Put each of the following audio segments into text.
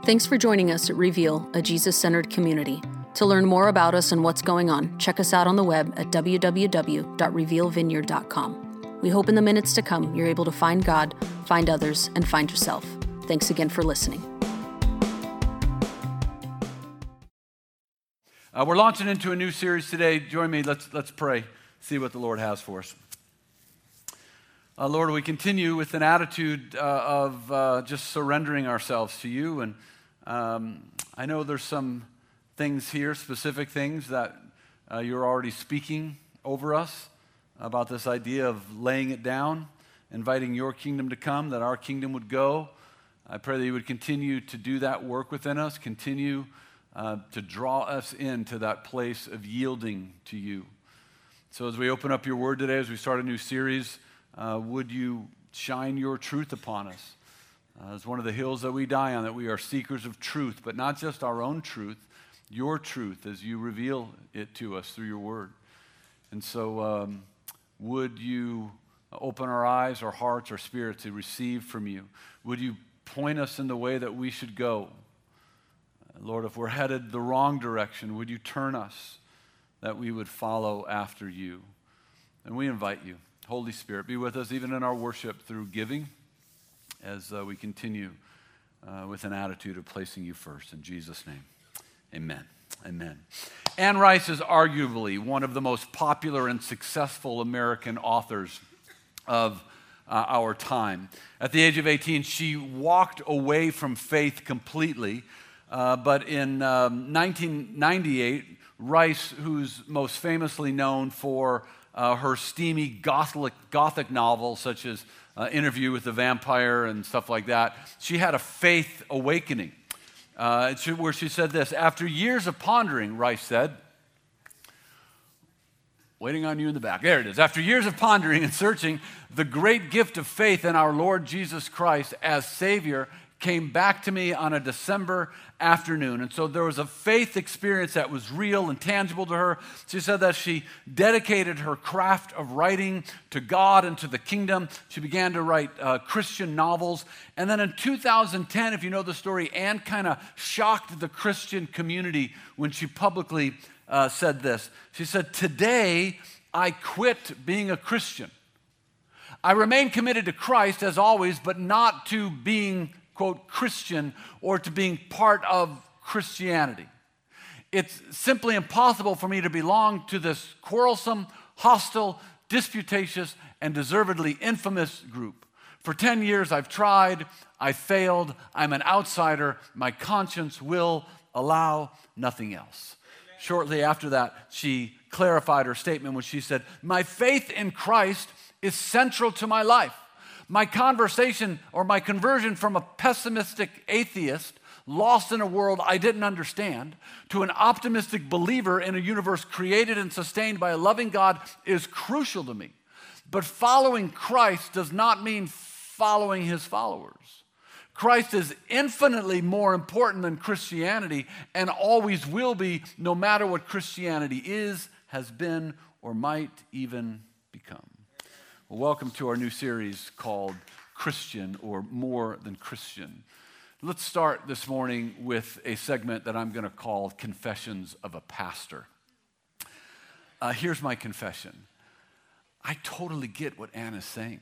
Thanks for joining us at Reveal, a Jesus-centered community. To learn more about us and what's going on, check us out on the web at www.revealvineyard.com. We hope in the minutes to come you're able to find God, find others, and find yourself. Thanks again for listening. We're launching into a new series today. Join me. Let's pray. See what the Lord has for us. Lord, we continue with an attitude of just surrendering ourselves to you. And I know there's some things here, specific things that you're already speaking over us about this idea of laying it down, inviting your kingdom to come, that our kingdom would go. I pray that you would continue to do that work within us, continue to draw us into that place of yielding to you. So as we open up your word today, as we start a new series, would you shine your truth upon us? As one of the hills that we die on, that we are seekers of truth, but not just our own truth, your truth as you reveal it to us through your word. And so would you open our eyes, our hearts, our spirits to receive from you? Would you point us in the way that we should go? Lord, if we're headed the wrong direction, would you turn us that we would follow after you? And we invite you, Holy Spirit, be with us even in our worship through giving as we continue with an attitude of placing you first. In Jesus' name, amen. Amen. Anne Rice is arguably one of the most popular and successful American authors of our time. At the age of 18, she walked away from faith completely, but in 1998, Rice, who's most famously known for her steamy Gothic novels such as Interview with the Vampire and stuff like that, she had a faith awakening where she said this: after years of pondering, Rice said, waiting on you in the back, there it is. After years of pondering and searching, the great gift of faith in our Lord Jesus Christ as Savior came back to me on a December afternoon. And so there was a faith experience that was real and tangible to her. She said that she dedicated her craft of writing to God and to the kingdom. She began to write Christian novels. And then in 2010, if you know the story, Anne kind of shocked the Christian community when she publicly said this. She said, "Today, I quit being a Christian. I remain committed to Christ as always, but not to being, quote, Christian or to being part of Christianity. It's simply impossible for me to belong to this quarrelsome, hostile, disputatious, and deservedly infamous group. For 10 years I've tried, I failed, I'm an outsider, my conscience will allow nothing else." Shortly after that, she clarified her statement when she said, "My faith in Christ is central to my life. My conversion from a pessimistic atheist lost in a world I didn't understand to an optimistic believer in a universe created and sustained by a loving God is crucial to me. But following Christ does not mean following his followers. Christ is infinitely more important than Christianity and always will be, no matter what Christianity is, has been, or might even become." Well, welcome to our new series called Christian, or More Than Christian. Let's start this morning with a segment that I'm going to call Confessions of a Pastor. Here's my confession. I totally get what Anne is saying,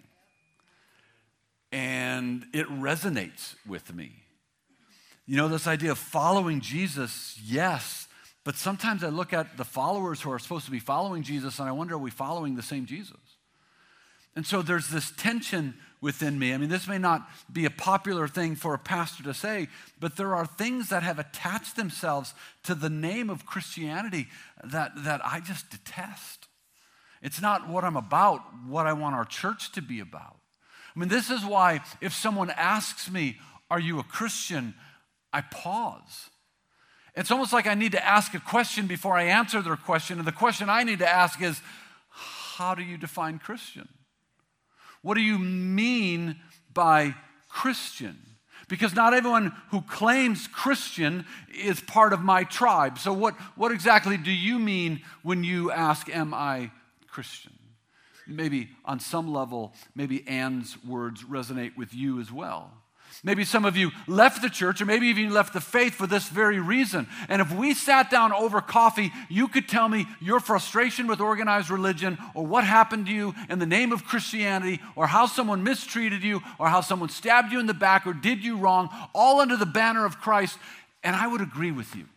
and it resonates with me. You know, this idea of following Jesus, yes, but sometimes I look at the followers who are supposed to be following Jesus, and I wonder, are we following the same Jesus? And so there's this tension within me. I mean, this may not be a popular thing for a pastor to say, but there are things that have attached themselves to the name of Christianity that I just detest. It's not what I'm about, what I want our church to be about. I mean, this is why if someone asks me, "Are you a Christian?" I pause. It's almost like I need to ask a question before I answer their question. And the question I need to ask is, how do you define Christian? What do you mean by Christian? Because not everyone who claims Christian is part of my tribe. So what exactly do you mean when you ask, am I Christian? Maybe on some level, maybe Anne's words resonate with you as well. Maybe some of you left the church, or maybe even you left the faith for this very reason. And if we sat down over coffee, you could tell me your frustration with organized religion, or what happened to you in the name of Christianity, or how someone mistreated you, or how someone stabbed you in the back, or did you wrong, all under the banner of Christ, and I would agree with you.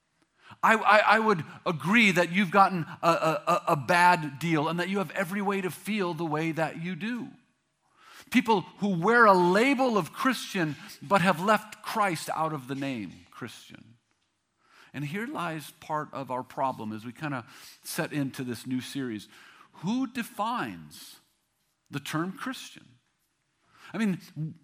I would agree that you've gotten a bad deal and that you have every way to feel the way that you do. People who wear a label of Christian but have left Christ out of the name Christian. And here lies part of our problem as we kind of set into this new series. Who defines the term Christian? I mean,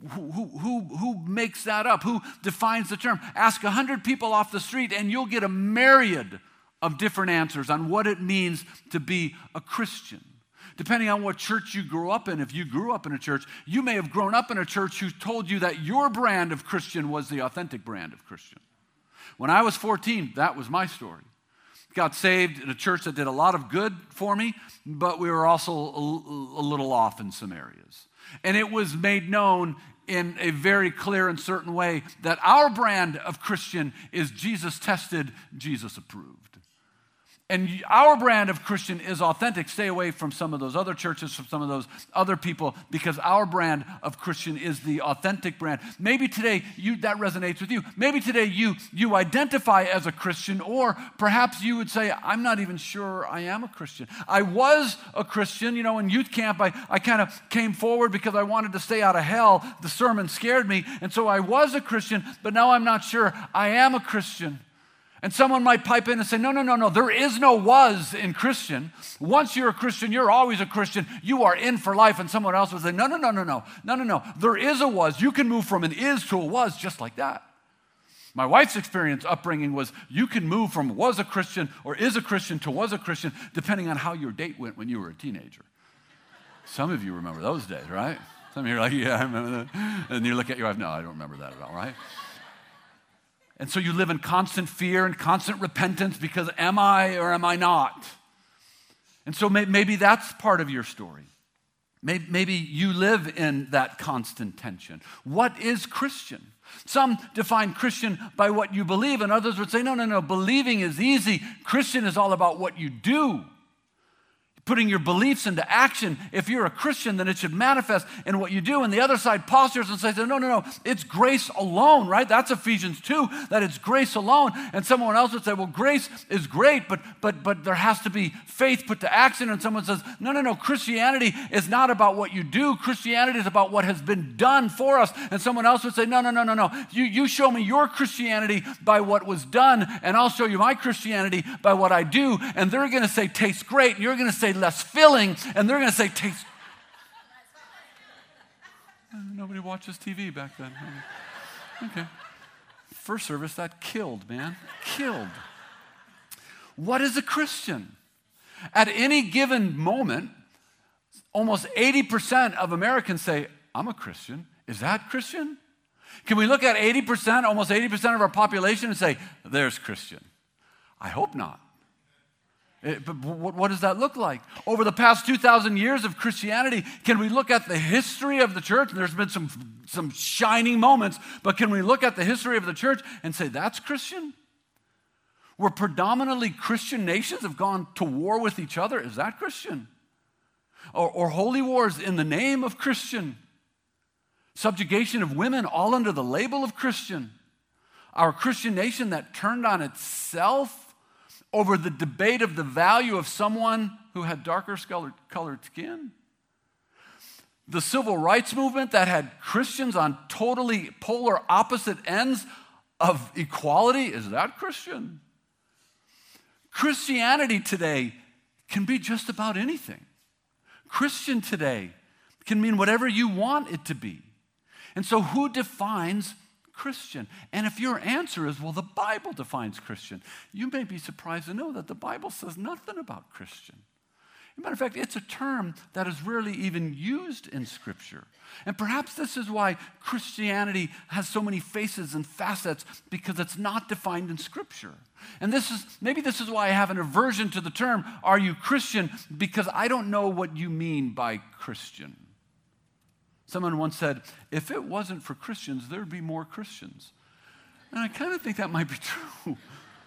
who makes that up? Who defines the term? Ask 100 people off the street and you'll get a myriad of different answers on what it means to be a Christian. Depending on what church you grew up in, if you grew up in a church, you may have grown up in a church who told you that your brand of Christian was the authentic brand of Christian. When I was 14, that was my story. Got saved in a church that did a lot of good for me, but we were also a little off in some areas. And it was made known in a very clear and certain way that our brand of Christian is Jesus tested, Jesus approved. And our brand of Christian is authentic. Stay away from some of those other churches, from some of those other people, because our brand of Christian is the authentic brand. Maybe today that resonates with you. Maybe today you identify as a Christian, or perhaps you would say, I'm not even sure I am a Christian. I was a Christian, in youth camp. I kind of came forward because I wanted to stay out of hell. The sermon scared me, and so I was a Christian, but now I'm not sure I am a Christian. And someone might pipe in and say, no, there is no was in Christian. Once you're a Christian, you're always a Christian. You are in for life. And someone else would say, no. There is a was. You can move from an is to a was just like that. My wife's upbringing was you can move from was a Christian or is a Christian to was a Christian depending on how your date went when you were a teenager. Some of you remember those days, right? Some of you are like, yeah, I remember that. And you look at your wife, no, I don't remember that at all, right? And so you live in constant fear and constant repentance because am I or am I not? And so maybe that's part of your story. Maybe you live in that constant tension. What is Christian? Some define Christian by what you believe, and others would say, no, believing is easy. Christian is all about what you do. Putting your beliefs into action. If you're a Christian, then it should manifest in what you do. And the other side postures and says, no, it's grace alone, right? That's Ephesians 2, that it's grace alone. And someone else would say, well, grace is great, but there has to be faith put to action. And someone says, no, Christianity is not about what you do. Christianity is about what has been done for us. And someone else would say, no. You show me your Christianity by what was done, and I'll show you my Christianity by what I do. And they're going to say, tastes great. And you're going to say, less filling, and they're going to say, taste. Nobody watches TV back then. Okay. First service, that killed, man. Killed. What is a Christian? At any given moment, almost 80% of Americans say, I'm a Christian. Is that Christian? Can we look at 80%, almost 80% of our population and say, there's Christian? I hope not. But what does that look like? Over the past 2,000 years of Christianity, can we look at the history of the church? There's been some shining moments, but can we look at the history of the church and say, that's Christian? Where predominantly Christian nations have gone to war with each other, is that Christian? Or holy wars in the name of Christian? Subjugation of women all under the label of Christian? Our Christian nation that turned on itself over the debate of the value of someone who had darker colored skin? The civil rights movement that had Christians on totally polar opposite ends of equality, is that Christian? Christianity today can be just about anything. Christian today can mean whatever you want it to be. And so who defines Christian? And if your answer is, well, the Bible defines Christian, you may be surprised to know that the Bible says nothing about Christian. As a matter of fact, it's a term that is rarely even used in Scripture. And perhaps this is why Christianity has so many faces and facets, because it's not defined in Scripture. And maybe this is why I have an aversion to the term, are you Christian? Because I don't know what you mean by Christian. Someone once said, if it wasn't for Christians, there'd be more Christians. And I kind of think that might be true.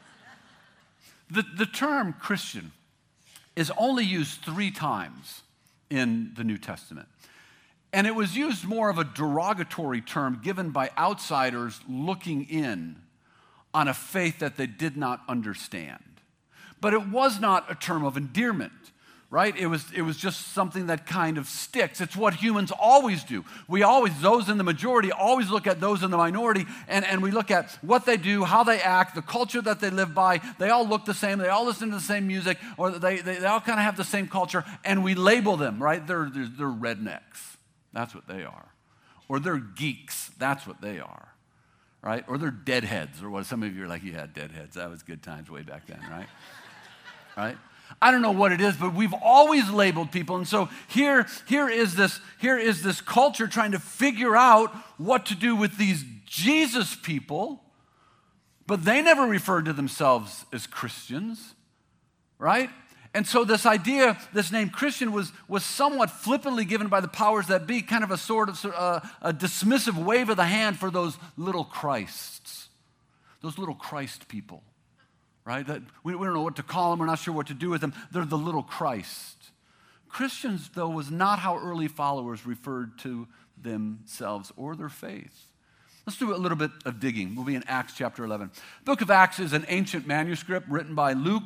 The term Christian is only used 3 times in the New Testament. And it was used more of a derogatory term given by outsiders looking in on a faith that they did not understand. But it was not a term of endearment, right? It was just something that kind of sticks. It's what humans always do. Those in the majority always look at those in the minority, and we look at what they do, how they act, the culture that they live by. They all look the same. They all listen to the same music, or they all kind of have the same culture, and we label them, right? They're rednecks. That's what they are. Or they're geeks. That's what they are, right? Or they're deadheads, or what some of you are like, yeah, deadheads. That was good times way back then, right? Right? I don't know what it is, but we've always labeled people. And so here is this culture trying to figure out what to do with these Jesus people, but they never referred to themselves as Christians, right? And so this idea, this name Christian was somewhat flippantly given by the powers that be, kind of a sort of a dismissive wave of the hand for those little Christs, those little Christ people, right? That we don't know what to call them. We're not sure what to do with them. They're the little Christ. Christians, though, was not how early followers referred to themselves or their faith. Let's do a little bit of digging. We'll be in Acts chapter 11. The book of Acts is an ancient manuscript written by Luke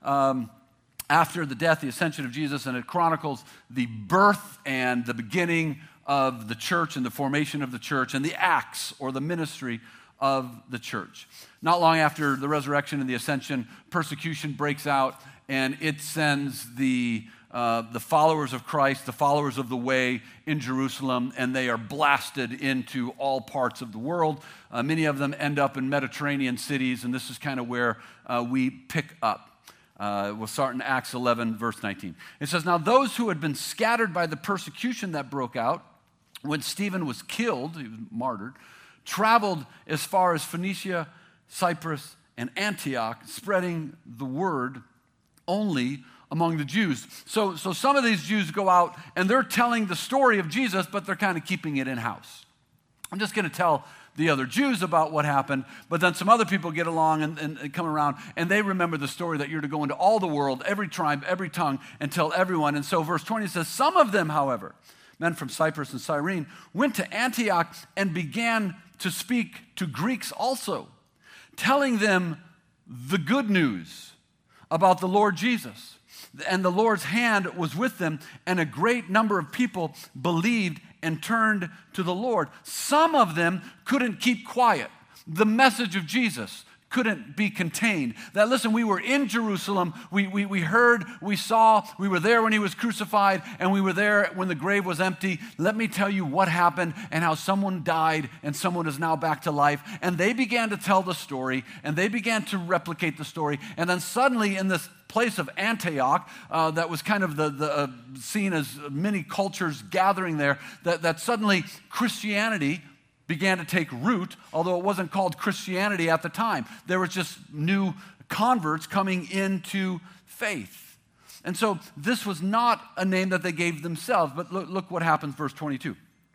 after the death, the ascension of Jesus, and it chronicles the birth and the beginning of the church and the formation of the church and the acts or the ministry of the church. Not long after the resurrection and the ascension, persecution breaks out, and it sends the followers of Christ, the followers of the way in Jerusalem, and they are blasted into all parts of the world. Many of them end up in Mediterranean cities, and this is kind of where we pick up. We'll start in Acts 11, verse 19. It says, now those who had been scattered by the persecution that broke out when Stephen was killed, he was martyred, traveled as far as Phoenicia, Cyprus, and Antioch, spreading the word only among the Jews. So some of these Jews go out and they're telling the story of Jesus, but they're kind of keeping it in-house. I'm just going to tell the other Jews about what happened, but then some other people get along and come around, and they remember the story that you're to go into all the world, every tribe, every tongue, and tell everyone. And so verse 20 says, some of them, however, men from Cyprus and Cyrene, went to Antioch and began to speak to Greeks also, telling them the good news about the Lord Jesus. And the Lord's hand was with them, and a great number of people believed and turned to the Lord. Some of them couldn't keep quiet. The message of Jesus couldn't be contained. That, listen, we were in Jerusalem, we heard, we saw, we were there when he was crucified, and we were there when the grave was empty. Let me tell you what happened and how someone died and someone is now back to life. And they began to tell the story, and they began to replicate the story. And then suddenly in this place of Antioch, that was kind of the seen as many cultures gathering there, that suddenly Christianity began to take root, although it wasn't called Christianity at the time. There was just new converts coming into faith. And so this was not a name that they gave themselves, but look what happens, verse 22.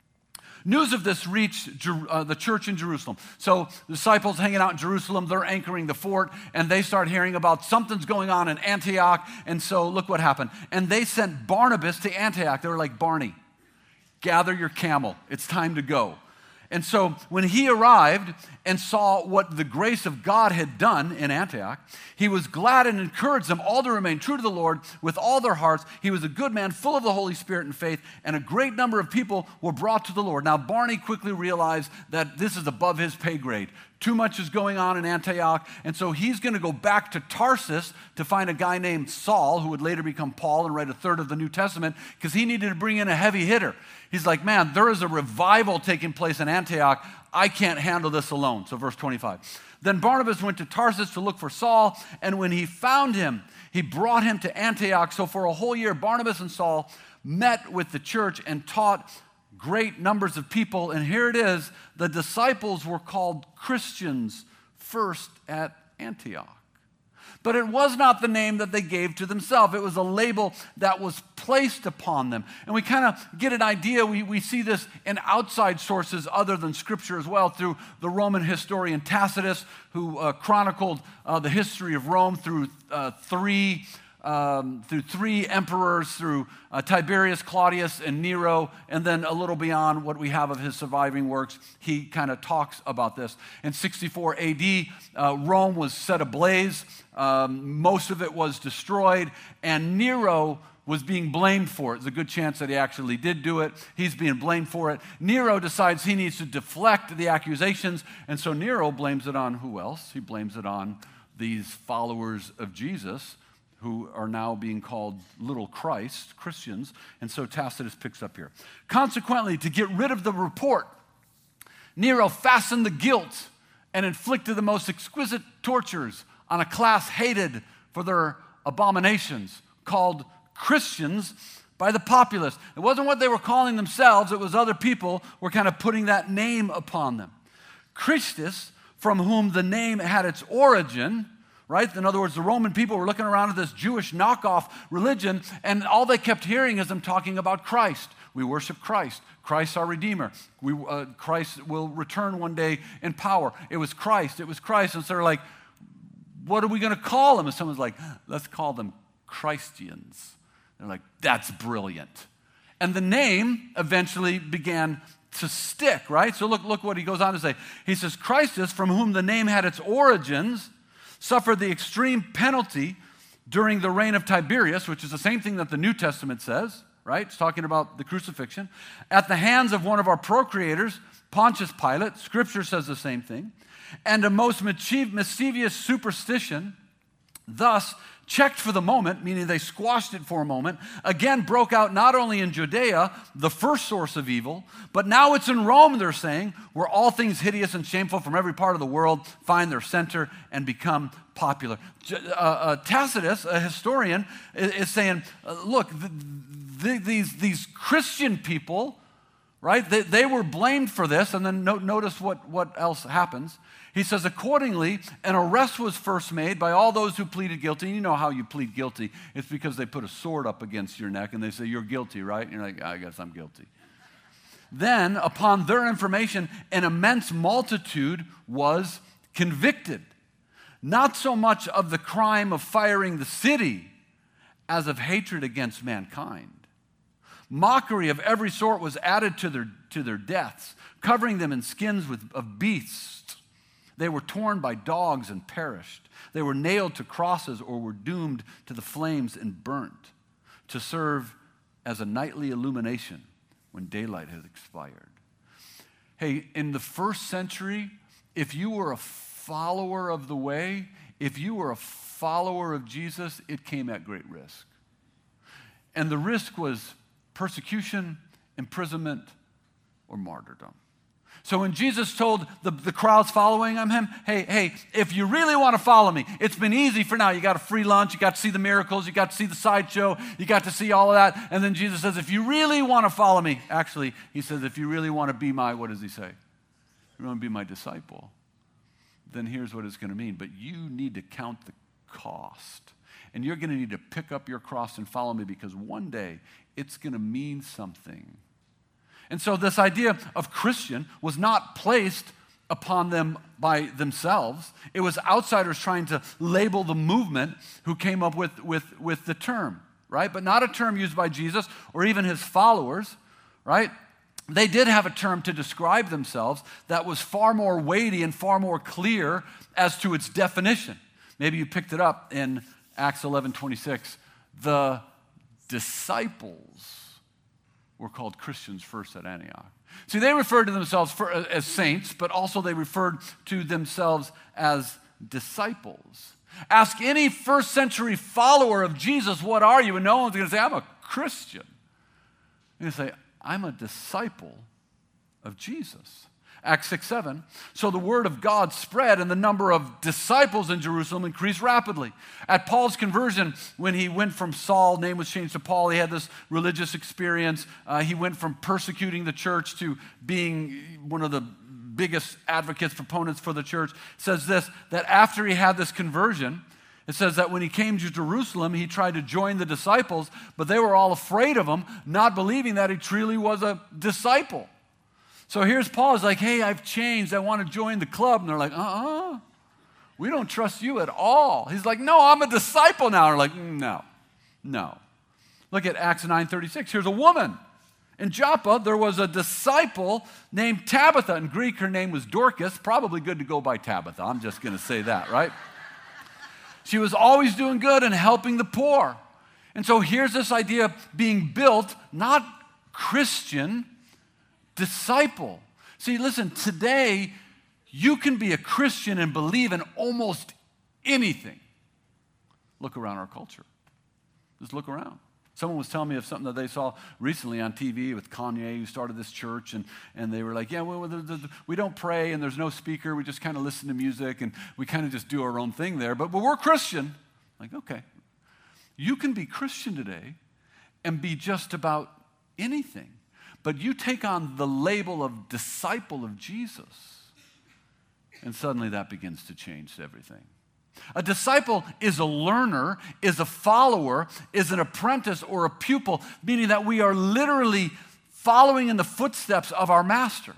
News of this reached the church in Jerusalem. So the disciples hanging out in Jerusalem, they're anchoring the fort, and they start hearing about something's going on in Antioch. And so look what happened. And they sent Barnabas to Antioch. They were like, Barney, gather your camel. It's time to go. And so when he arrived and saw what the grace of God had done in Antioch, he was glad and encouraged them all to remain true to the Lord with all their hearts. He was a good man, full of the Holy Spirit and faith, and a great number of people were brought to the Lord. Now, Barney quickly realized that this is above his pay grade. Too much is going on in Antioch, and so he's going to go back to Tarsus to find a guy named Saul, who would later become Paul and write a third of the New Testament, because he needed to bring in a heavy hitter. He's like, man, there is a revival taking place in Antioch. I can't handle this alone. So verse 25. Then Barnabas went to Tarsus to look for Saul, and when he found him, he brought him to Antioch. So for a whole year, Barnabas and Saul met with the church and taught great numbers of people. And here it is, the disciples were called Christians first at Antioch. but it was not the name that they gave to themselves. It was a label that was placed upon them. And we kind of get an idea. We see this in outside sources other than Scripture as well, through the Roman historian Tacitus, who chronicled the history of Rome through three emperors, through Tiberius, Claudius, and Nero, and then a little beyond what we have of his surviving works, he kind of talks about this. In 64 AD, Rome was set ablaze. Most of it was destroyed, and Nero was being blamed for it. There's a good chance that he actually did do it. He's being blamed for it. Nero decides he needs to deflect the accusations, and so Nero blames it on who else? He blames it on these followers of Jesus, who are now being called little Christ, Christians, and so Tacitus picks up here. Consequently, to get rid of the report, Nero fastened the guilt and inflicted the most exquisite tortures on a class hated for their abominations, called Christians by the populace. It wasn't what they were calling themselves, it was other people were kind of putting that name upon them. Christus, from whom the name had its origin, right? In other words, the Roman people were looking around at this Jewish knockoff religion, and all they kept hearing is them talking about Christ. We worship Christ. Christ our Redeemer. Christ will return one day in power. It was Christ. It was Christ. And so they're like, what are we going to call them? And someone's like, let's call them Christians. They're like, that's brilliant. And the name eventually began to stick, right? So look what he goes on to say. He says, Christus, from whom the name had its origins, suffered the extreme penalty during the reign of Tiberius, which is the same thing that the New Testament says, right? It's talking about the crucifixion. At the hands of one of our procreators, Pontius Pilate, Scripture says the same thing, and a most mischievous superstition, thus checked for the moment, meaning they squashed it for a moment, again broke out not only in Judea, the first source of evil, but now it's in Rome, they're saying, where all things hideous and shameful from every part of the world find their center and become popular. Tacitus, a historian, is saying, look, these Christian people, right, they were blamed for this, and then notice what else happens. He says, accordingly, an arrest was first made by all those who pleaded guilty. And you know how you plead guilty. It's because they put a sword up against your neck and they say, you're guilty, right? And you're like, I guess I'm guilty. Then, upon their information, an immense multitude was convicted. Not so much of the crime of firing the city as of hatred against mankind. Mockery of every sort was added to their deaths, covering them in skins of beasts. They were torn by dogs and perished. They were nailed to crosses or were doomed to the flames and burnt to serve as a nightly illumination when daylight has expired. Hey, in the first century, if you were a follower of the way, if you were a follower of Jesus, it came at great risk. And the risk was persecution, imprisonment, or martyrdom. So when Jesus told the crowds following him, hey, if you really want to follow me, it's been easy for now. You got a free lunch, you got to see the miracles, you got to see the sideshow, you got to see all of that. And then Jesus says, if you really want to follow me, actually, he says, if you really want to be what does he say? If you want to be my disciple, then here's what it's going to mean. But you need to count the cost. And you're going to need to pick up your cross and follow me, because one day it's going to mean something. And so this idea of Christian was not placed upon them by themselves. It was outsiders trying to label the movement who came up with the term, right? But not a term used by Jesus or even his followers, right? They did have a term to describe themselves that was far more weighty and far more clear as to its definition. Maybe you picked it up in Acts 11:26. The disciples were called Christians first at Antioch. See, they referred to themselves as saints, but also they referred to themselves as disciples. Ask any first century follower of Jesus, what are you? And no one's going to say, I'm a Christian. They're going to say, I'm a disciple of Jesus. Acts 6:7. So the word of God spread, and the number of disciples in Jerusalem increased rapidly. At Paul's conversion, when he went from Saul, name was changed to Paul, he had this religious experience. He went from persecuting the church to being one of the biggest advocates, proponents for the church. It says this, that after he had this conversion, It says that when he came to Jerusalem, he tried to join the disciples, but they were all afraid of him, not believing that he truly was a disciple. So here's Paul. He's like, hey, I've changed. I want to join the club. And they're like, we don't trust you at all. He's like, no, I'm a disciple now. They're like, no. Look at Acts 9:36. Here's a woman. In Joppa, there was a disciple named Tabitha. In Greek, her name was Dorcas. Probably good to go by Tabitha. I'm just going to say that, right? She was always doing good and helping the poor. And so here's this idea of being built, not Christian, disciple. See, listen, today you can be a Christian and believe in almost anything. Look around our culture. Just look around. Someone was telling me of something that they saw recently on TV with Kanye, who started this church, and they were like, yeah, well, we don't pray, and there's no speaker. We just kind of listen to music, and we kind of just do our own thing there. But we're Christian. Like, okay. You can be Christian today and be just about anything. But you take on the label of disciple of Jesus, and suddenly that begins to change everything. A disciple is a learner, is a follower, is an apprentice or a pupil, meaning that we are literally following in the footsteps of our master.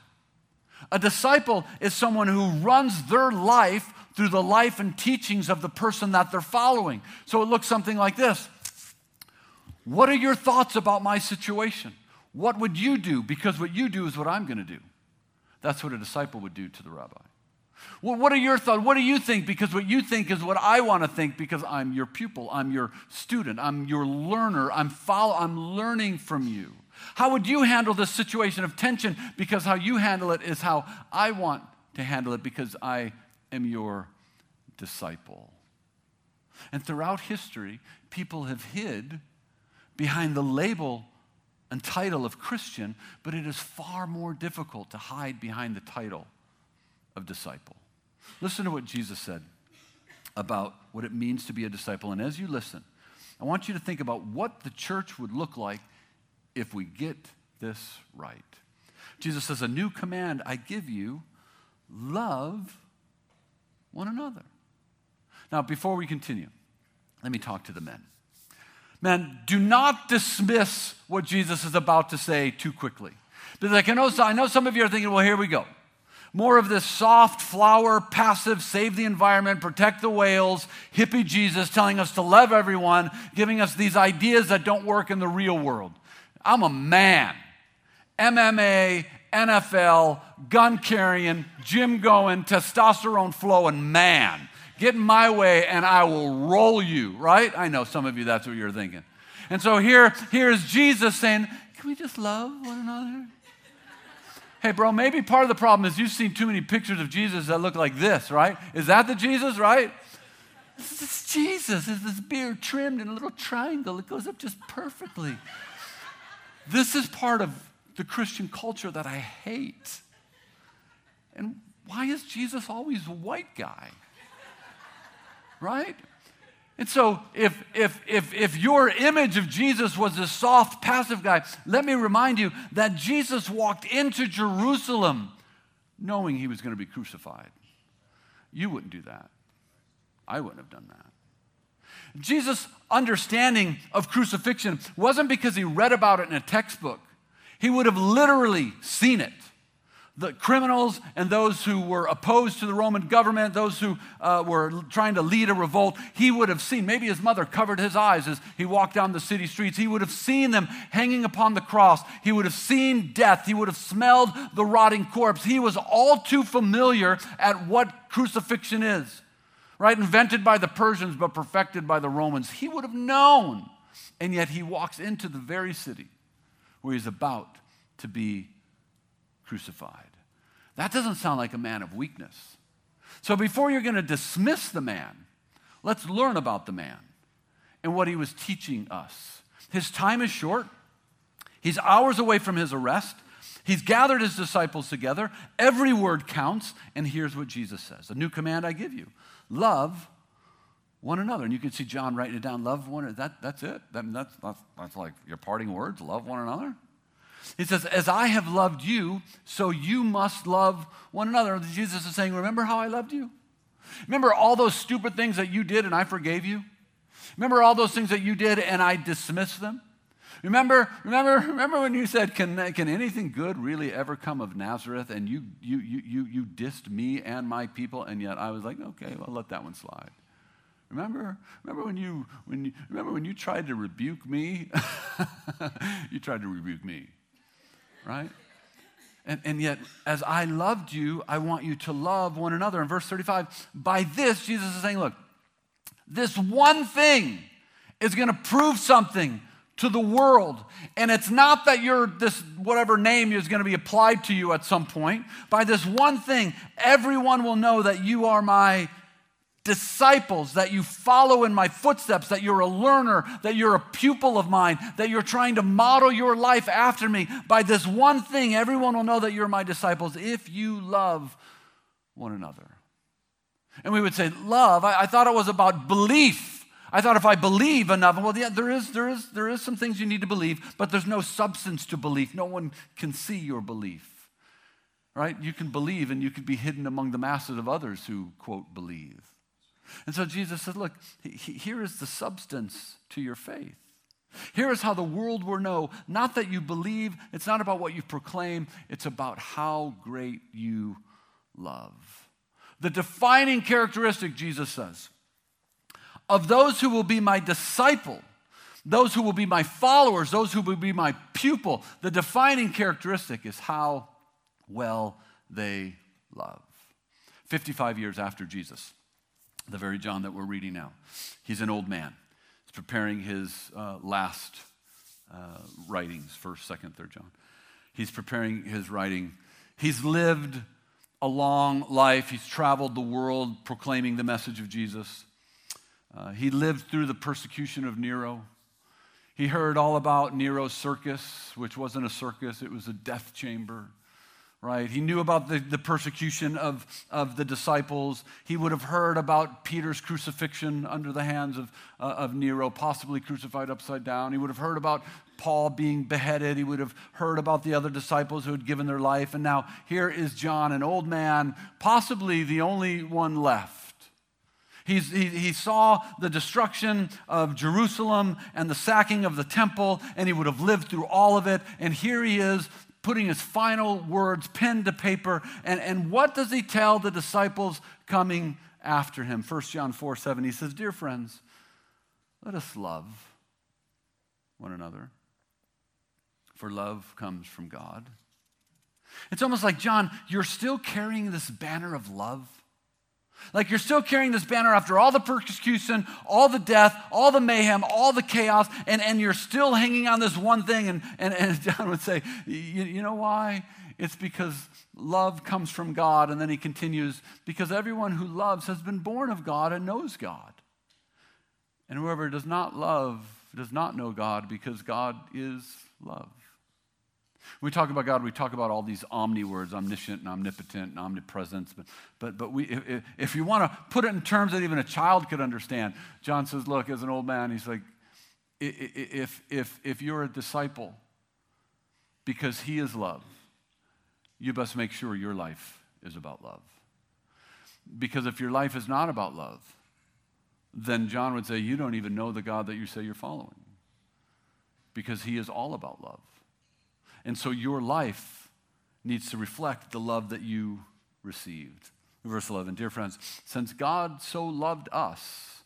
A disciple is someone who runs their life through the life and teachings of the person that they're following. So it looks something like this. What are your thoughts about my situation? What would you do? Because what you do is what I'm going to do. That's what a disciple would do to the rabbi. Well, what are your thoughts? What do you think? Because what you think is what I want to think because I'm your pupil, I'm your student, I'm your learner, I'm learning from you. How would you handle this situation of tension? Because how you handle it is how I want to handle it because I am your disciple. And throughout history, people have hid behind the label and title of Christian, but it is far more difficult to hide behind the title of disciple. Listen to what Jesus said about what it means to be a disciple. And as you listen, I want you to think about what the church would look like if we get this right. Jesus says, a new command I give you, love one another. Now, before we continue, let me talk to the men. Men, do not dismiss what Jesus is about to say too quickly. Because I know some of you are thinking, well, here we go. More of this soft, flower, passive, save the environment, protect the whales, hippie Jesus telling us to love everyone, giving us these ideas that don't work in the real world. I'm a man. MMA, NFL, gun carrying, gym going, testosterone flowing man. Get in my way and I will roll you, right? I know some of you, that's what you're thinking. And so here is Jesus saying, can we just love one another? Hey, bro, maybe part of the problem is you've seen too many pictures of Jesus that look like this, right? Is that the Jesus, right? This is Jesus. Is this beard trimmed in a little triangle. It goes up just perfectly. This is part of the Christian culture that I hate. And why is Jesus always a white guy? Right? And so if your image of Jesus was this soft, passive guy, let me remind you that Jesus walked into Jerusalem knowing he was going to be crucified. You wouldn't do that. I wouldn't have done that. Jesus' understanding of crucifixion wasn't because he read about it in a textbook. He would have literally seen it. The criminals and those who were opposed to the Roman government, those who were trying to lead a revolt, he would have seen. Maybe his mother covered his eyes as he walked down the city streets. He would have seen them hanging upon the cross. He would have seen death. He would have smelled the rotting corpse. He was all too familiar at what crucifixion is, right? Invented by the Persians but perfected by the Romans. He would have known. And yet he walks into the very city where he's about to be crucified. That doesn't sound like a man of weakness. So before you're going to dismiss the man, let's learn about the man and what he was teaching us. His time is short. He's hours away from his arrest. He's gathered his disciples together. Every word counts. And here's what Jesus says. A new command I give you. Love one another. And you can see John writing it down. Love one another. That's it. That's like your parting words. Love one another. He says, as I have loved you, so you must love one another. Jesus is saying, remember how I loved you? Remember all those stupid things that you did and I forgave you? Remember all those things that you did and I dismissed them? Remember when you said, can anything good really ever come of Nazareth? And you dissed me and my people, and yet I was like, okay, well, let that one slide. Remember when you tried to rebuke me? You tried to rebuke me, right? And yet, as I loved you, I want you to love one another. In verse 35, by this, Jesus is saying, look, this one thing is going to prove something to the world. And it's not that you're this, whatever name is going to be applied to you at some point. By this one thing, everyone will know that you are my disciples, that you follow in my footsteps, that you're a learner, that you're a pupil of mine, that you're trying to model your life after me. By this one thing, everyone will know that you're my disciples if you love one another. And we would say, love, I thought it was about belief. I thought if I believe enough, well, yeah, there is some things you need to believe, but there's no substance to belief. No one can see your belief, right? You can believe and you could be hidden among the masses of others who, quote, believe. And so Jesus said, look, here is the substance to your faith. Here is how the world will know, not that you believe, it's not about what you proclaim, it's about how great you love. The defining characteristic, Jesus says, of those who will be my disciple, those who will be my followers, those who will be my pupil, the defining characteristic is how well they love. 55 years after Jesus, the very John that we're reading now, he's an old man. He's preparing his last writings, 1st, 2nd, 3rd John. He's preparing his writing. He's lived a long life. He's traveled the world proclaiming the message of Jesus. He lived through the persecution of Nero. He heard all about Nero's circus, which wasn't a circus, it was a death chamber, right? He knew about the persecution of the disciples. He would have heard about Peter's crucifixion under the hands of Nero, possibly crucified upside down. He would have heard about Paul being beheaded. He would have heard about the other disciples who had given their life. And now here is John, an old man, possibly the only one left. He saw the destruction of Jerusalem and the sacking of the temple, and he would have lived through all of it. And here he is putting his final words, pen to paper. And what does he tell the disciples coming after him? 1 John 4:7, he says, dear friends, let us love one another, for love comes from God. It's almost like, John, you're still carrying this banner of love. Like you're still carrying this banner after all the persecution, all the death, all the mayhem, all the chaos, and you're still hanging on this one thing. And John would say, you know why? It's because love comes from God. And then he continues, because everyone who loves has been born of God and knows God. And whoever does not love does not know God, because God is love. When we talk about God, we talk about all these omni words, omniscient and omnipotent and omnipresence. But if you want to put it in terms that even a child could understand, John says, look, as an old man, he's like, if you're a disciple, because he is love, you best make sure your life is about love. Because if your life is not about love, then John would say, you don't even know the God that you say you're following. Because he is all about love. And so your life needs to reflect the love that you received. Verse 11, dear friends, since God so loved us,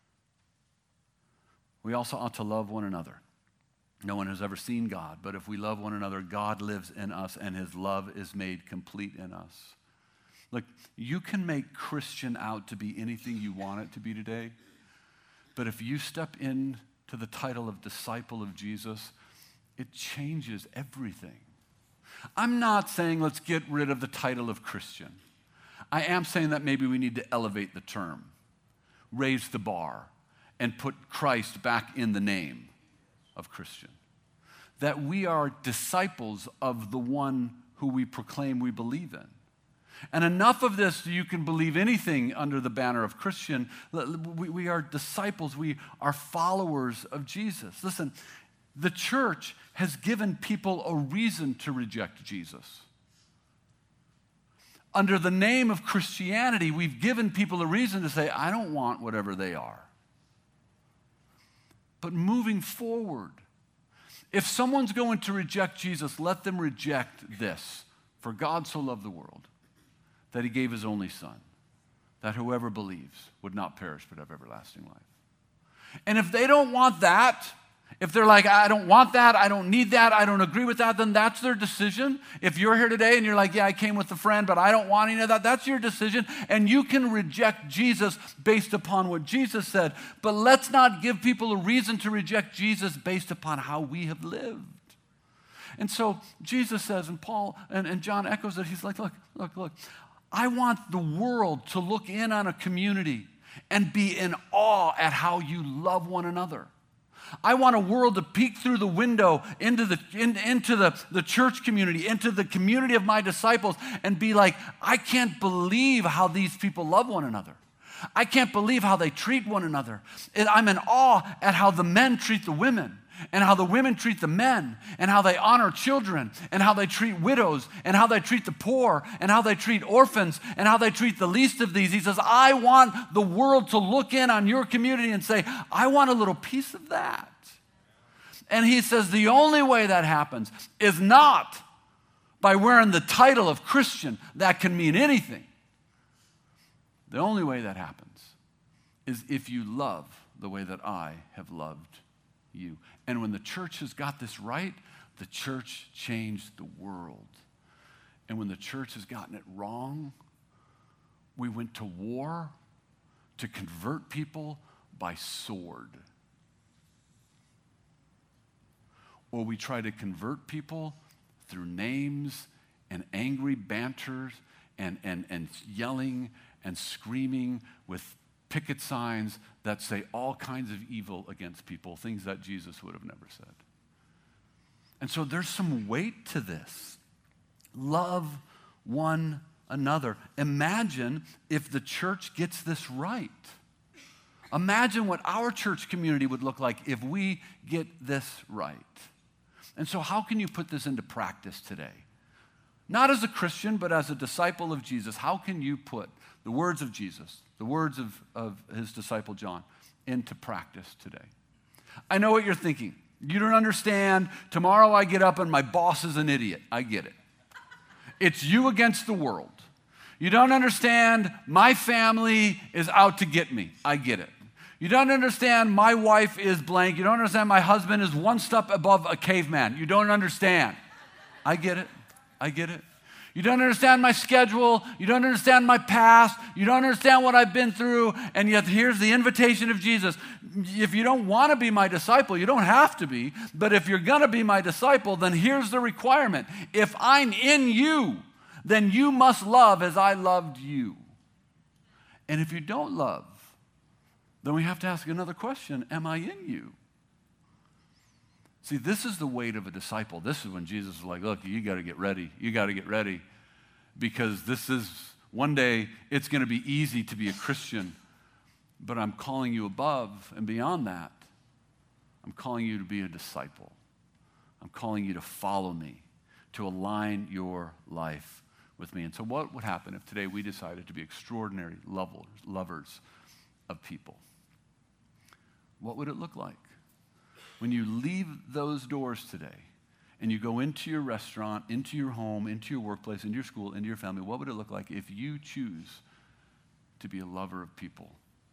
we also ought to love one another. No one has ever seen God, but if we love one another, God lives in us and his love is made complete in us. Look, you can make Christian out to be anything you want it to be today, but if you step into the title of disciple of Jesus, it changes everything. I'm not saying let's get rid of the title of Christian. I am saying that maybe we need to elevate the term, raise the bar, and put Christ back in the name of Christian. That we are disciples of the one who we proclaim we believe in. And enough of this, you can believe anything under the banner of Christian. We are disciples. We are followers of Jesus. Listen, the church has given people a reason to reject Jesus. under the name of Christianity, we've given people a reason to say, I don't want whatever they are. But moving forward, if someone's going to reject Jesus, let them reject this. For God so loved the world that he gave his only Son, that whoever believes would not perish but have everlasting life. And if they don't want that, if they're like, I don't want that, I don't need that, I don't agree with that, then that's their decision. If you're here today and you're like, yeah, I came with a friend, but I don't want any of that, that's your decision. And you can reject Jesus based upon what Jesus said. But let's not give people a reason to reject Jesus based upon how we have lived. And so Jesus says, and Paul and John echoes it, he's like, look, I want the world to look in on a community and be in awe at how you love one another. I want a world to peek through the window into the church community, into the community of my disciples, and be like, I can't believe how these people love one another. I can't believe how they treat one another. I'm in awe at how the men treat the women, and how the women treat the men, and how they honor children, and how they treat widows, and how they treat the poor, and how they treat orphans, and how they treat the least of these. He says, I want the world to look in on your community and say, I want a little piece of that. And he says the only way that happens is not by wearing the title of Christian. That can mean anything. The only way that happens is if you love the way that I have loved you. And when the church has got this right, the church changed the world. And when the church has gotten it wrong, we went to war to convert people by sword. Or we try to convert people through names and angry banters and yelling and screaming with picket signs that say all kinds of evil against people, things that Jesus would have never said. And so there's some weight to this. Love one another. Imagine if the church gets this right. Imagine what our church community would look like if we get this right. And so how can you put this into practice today? Not as a Christian, but as a disciple of Jesus. How can you put the words of Jesus, the words of his disciple John, into practice today? I know what you're thinking. You don't understand. Tomorrow I get up and my boss is an idiot. I get it. It's you against the world. You don't understand. My family is out to get me. I get it. You don't understand. My wife is blank. You don't understand. My husband is one step above a caveman. You don't understand. I get it. I get it. You don't understand my schedule. You don't understand my past. You don't understand what I've been through. And yet here's the invitation of Jesus. If you don't want to be my disciple, you don't have to be. But if you're going to be my disciple, then here's the requirement. If I'm in you, then you must love as I loved you. And if you don't love, then we have to ask another question. Am I in you? See, this is the weight of a disciple. This is when Jesus is like, look, you got to get ready. You got to get ready. Because this is, one day, it's going to be easy to be a Christian. But I'm calling you above and beyond that. I'm calling you to be a disciple. I'm calling you to follow me, to align your life with me. And so what would happen if today we decided to be extraordinary lovers of people? What would it look like? When you leave those doors today and you go into your restaurant, into your home, into your workplace, into your school, into your family, what would it look like if you choose to be a lover of people?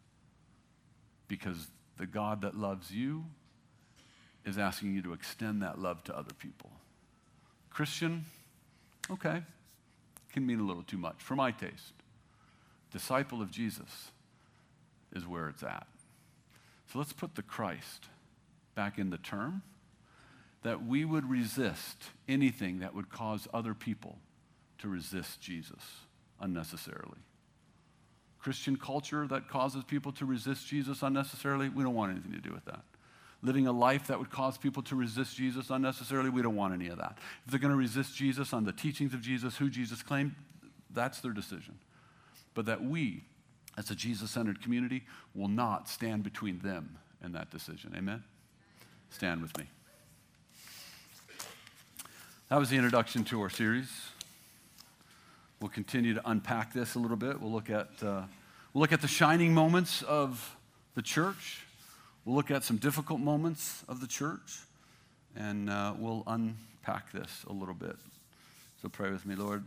Because the God that loves you is asking you to extend that love to other people. Christian, okay, can mean a little too much for my taste. Disciple of Jesus is where it's at. So let's put the Christ back in the term, that we would resist anything that would cause other people to resist Jesus unnecessarily. Christian culture that causes people to resist Jesus unnecessarily, we don't want anything to do with that. Living a life that would cause people to resist Jesus unnecessarily, we don't want any of that. If they're going to resist Jesus on the teachings of Jesus, who Jesus claimed, that's their decision. But that we, as a Jesus-centered community, will not stand between them and that decision. Amen? Stand with me. That was the introduction to our series. We'll continue to unpack this a little bit. We'll look at the shining moments of the church. We'll look at some difficult moments of the church, and we'll unpack this a little bit. So pray with me, Lord.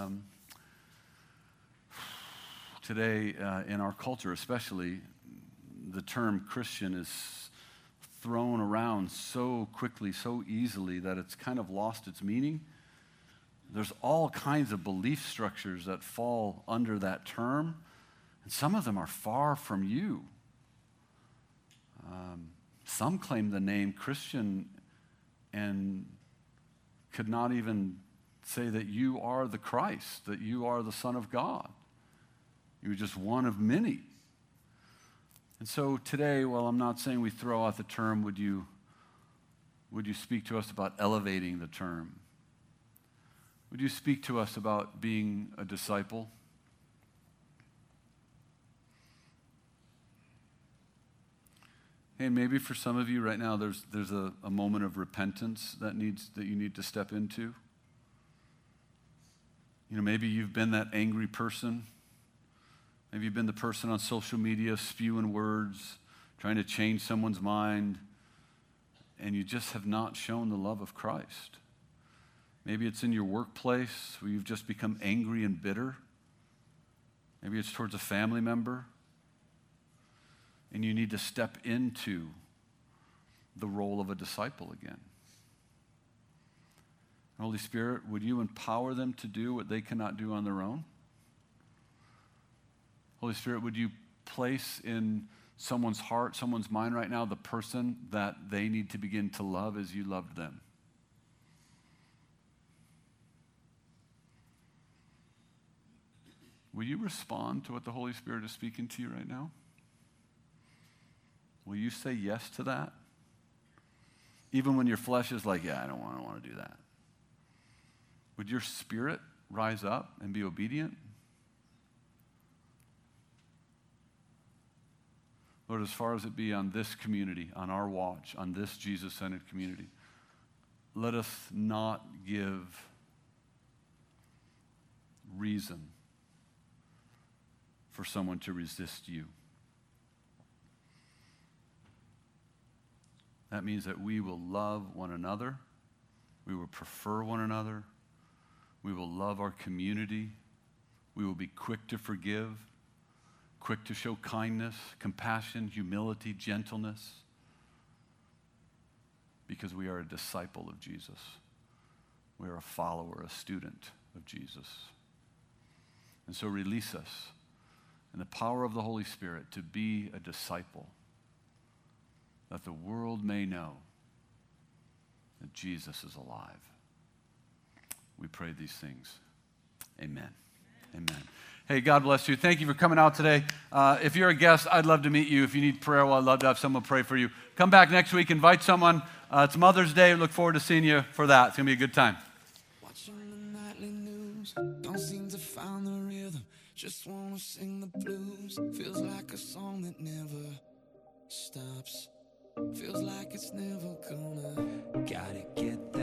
Today, in our culture especially, the term Christian is thrown around so quickly, so easily, that it's kind of lost its meaning. There's all kinds of belief structures that fall under that term, and some of them are far from you. Some claim the name Christian and could not even say that you are the Christ, that you are the Son of God. You're just one of many. And so today, while I'm not saying we throw out the term, would you speak to us about elevating the term? Would you speak to us about being a disciple? And maybe for some of you right now, there's a moment of repentance that you need to step into. You know, maybe you've been that angry person. Maybe you've been the person on social media spewing words, trying to change someone's mind, and you just have not shown the love of Christ. Maybe it's in your workplace where you've just become angry and bitter. Maybe it's towards a family member. And you need to step into the role of a disciple again. Holy Spirit, would you empower them to do what they cannot do on their own? Holy Spirit, would you place in someone's heart, someone's mind right now, the person that they need to begin to love as you loved them? Will you respond to what the Holy Spirit is speaking to you right now? Will you say yes to that? Even when your flesh is like, yeah, I don't want to do that. Would your spirit rise up and be obedient? Lord, as far as it be on this community, on our watch, on this Jesus-centered community, let us not give reason for someone to resist you. That means that we will love one another. We will prefer one another. We will love our community. We will be quick to forgive, quick to show kindness, compassion, humility, gentleness, because we are a disciple of Jesus. We are a follower, a student of Jesus. And so release us in the power of the Holy Spirit to be a disciple, that the world may know that Jesus is alive. We pray these things. Amen. Amen. Hey, God bless you. Thank you for coming out today. If you're a guest, I'd love to meet you. If you need prayer, well, I'd love to have someone pray for you. Come back next week. Invite someone. It's Mother's Day. Look forward to seeing you for that. It's going to be a good time. Watching the nightly news, don't seem to find the rhythm. Just want to sing the blues. Feels like a song that never stops. Feels like it's never gonna. Gotta get